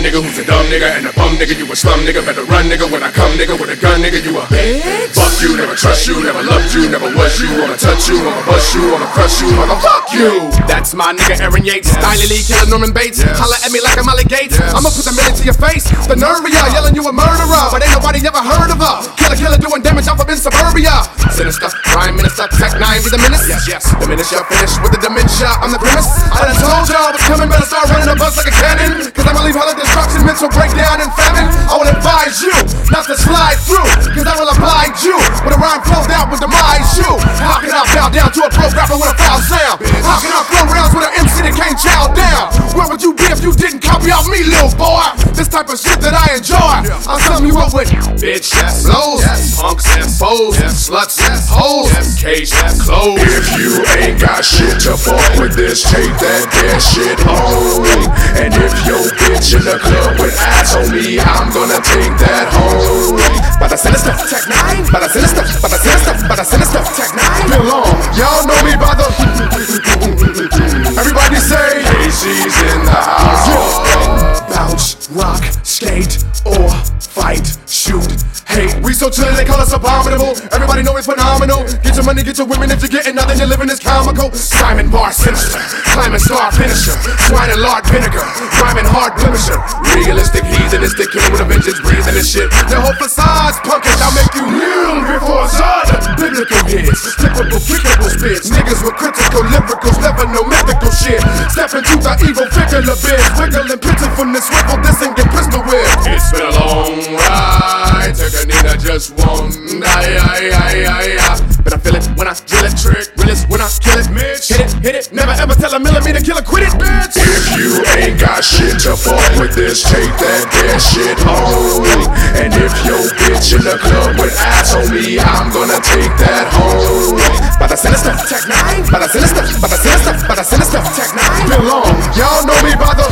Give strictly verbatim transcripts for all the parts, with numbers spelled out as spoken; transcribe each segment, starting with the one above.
nigga who's a dumb nigga and a bum nigga. You a slum nigga, better run nigga. When I come nigga with a gun nigga, you a bitch. Fuck you, never trust you, never loved you, never was you. I'ma touch you, I'ma bust you, I'ma crush you, I'ma fuck you. That's my nigga Aaron Yates, yes. Styling Lee, killing Norman Bates, yes. Holla at me like I'm Molly Gates, yes. I'ma put the million to your face. The nerve of ya, yelling you a murderer, but ain't nobody ever heard of her. Killer, killer doing damage off up in suburbia. Sinister, Prime Minister, Tech nine be the menace. Yes, yes, the minute you're finished with the dementia, I'm the grimace. I done told y'all what's coming, better start running a bus like a cannon. Cause I'ma leave hella destruction, mental breakdown and famine. I will advise you not to slide through, cause I will oblige you. When a rhyme flows out with demise you. How can I bow down to a pro rapper with a foul sound? How can I throw rounds with an M C that can't chow down? Where would you be if you didn't copy off me, little boy? This type of shit that I enjoy. I'm something you up with bitch ass blows, yes. Punks and foes, yes. Sluts and yes. Hoes, yes. Cage yes. Clothes. If you ain't got shit to fuck with this, take that dead shit home. And if your bitch in the club with ass on me, I'm gonna take that home. By the sinister Tech nine, by the sinister, by the sinister, by the sinister Tech nine. Been long, y'all know me by the. Everybody say, hey, she's in the house. Yeah. Bounce, rock, skate, or fight, shoot. Hey, we so chillin', they call us abominable. Everybody know it's phenomenal. Get your money, get your women. If you're getting nothing, you're living is comical. Simon Bar sinister, climbing star finisher, swine and lard vinegar, rhyming hard blemisher. Realistic, heathenistic, killing with a vengeance, breathing this shit. The whole facade's punkish, I'll make you kneel before Zod. Biblical hits, flippable, kickable spits. Niggas with critical lyricals, never no mythical shit. Step into the evil figure biz, wiggling pitching from the swivel, this and get pistol whipped. It's been a long ride. Take a nigga just won't die, I, I, I, I. But I feel it when I drill it, trick, realist when I kill it, bitch. Hit it, hit it, never ever tell a millimeter killer, quit it, bitch. If you ain't got shit to fuck with this, take that dead shit home. And if your bitch in the club with ass on me, I'm gonna take that home. By the sinister Tech nine, by the sinister, by the sinister, by the sinister Tech nine. Been long, y'all know me by the.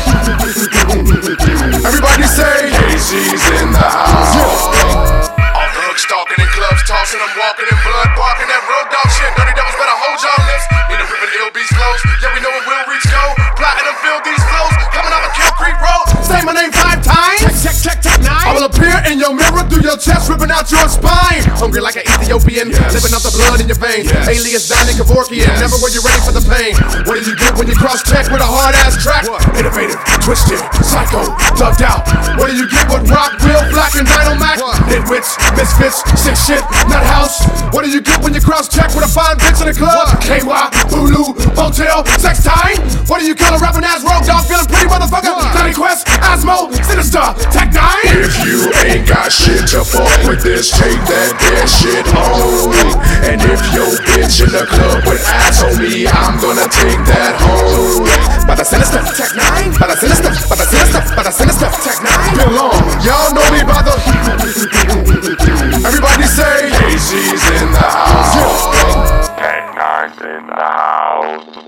Everybody say, hey, she's in the house. Yeah. Stalking in clubs, tossing, I'm walking in blood, barking that road dog shit. Dirty devils better hold y'all lips. Need a ripping ill beast flows. Yeah, we know it will reach gold. Platinum fill these flows. Coming off a Kill Creek road. Say my name five times. Check, check, check, check nine. I will appear in your mirror through your chest, ripping out your spine. Hungry like an Ethiopian, yes. Living off the blood in your veins. Yes. Alias Donnie Kevorkian, yes. Never were you ready for the pain. What did you get when you cross check with a hard ass track? What? Innovative, twisted, psycho, thugged out. What do you get with rock, Will, Black, and Dynamac? Nitwits, misfits, sick shit, nut house. What do you get when you cross check with a fine bitch in the club? K Y, Bulu, Hotel, Sex Time. What do you call a rapping ass road dog feeling pretty motherfucker? Johnny Quest, Asmo, Sinister, Tech nine. If you ain't got shit to fuck with this, take that dead shit home. And if your bitch in the club with ass on me, I'm gonna take that home. By the sinister Tech nine, by the sinister, by the sinister, by the sinister Tech nine. Been long, y'all know me by the. Everybody say, hey, she's in the house. Tech nine's in the house.